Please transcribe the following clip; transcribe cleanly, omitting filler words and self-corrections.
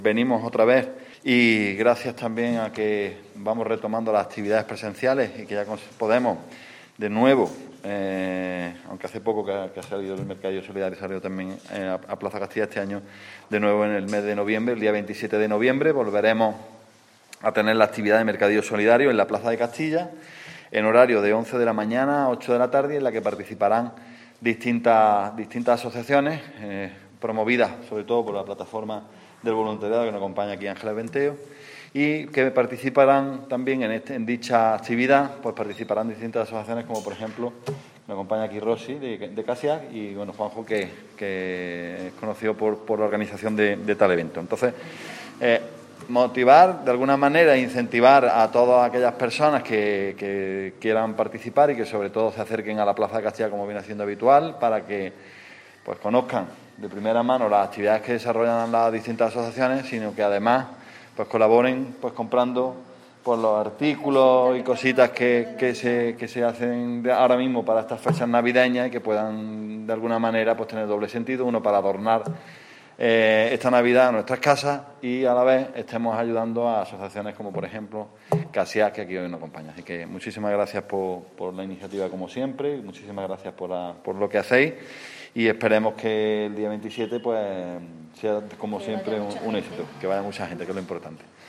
Venimos otra vez y gracias también a que vamos retomando las actividades presenciales y que ya podemos de nuevo, aunque hace poco que ha salido el Mercadillo Solidario, salió también a Plaza Castilla este año, de nuevo en el mes de noviembre, el día 27 de noviembre, volveremos a tener la actividad de Mercadillo Solidario en la Plaza de Castilla, en horario de 11 de la mañana a 8 de la tarde, en la que participarán distintas asociaciones, promovidas sobre todo por la plataforma del voluntariado que nos acompaña aquí Ángeles Venteo, y que participarán también en dicha actividad, pues participarán distintas asociaciones como por ejemplo nos acompaña aquí Rosy de Casiac y bueno, Juanjo que es conocido por la organización de tal evento. Entonces, motivar de alguna manera, incentivar a todas aquellas personas que quieran participar y que sobre todo se acerquen a la Plaza de Castilla como viene siendo habitual para que pues conozcan de primera mano las actividades que desarrollan las distintas asociaciones, sino que además pues colaboren pues comprando pues los artículos y cositas que se hacen ahora mismo para estas fechas navideñas y que puedan de alguna manera pues tener doble sentido, uno para adornar esta Navidad en nuestras casas y a la vez estemos ayudando a asociaciones como por ejemplo Casiac, que aquí hoy nos acompaña. Así que muchísimas gracias por la iniciativa como siempre, muchísimas gracias por lo que hacéis y esperemos que el día 27 pues sea como siempre un éxito, que vaya mucha gente, que es lo importante.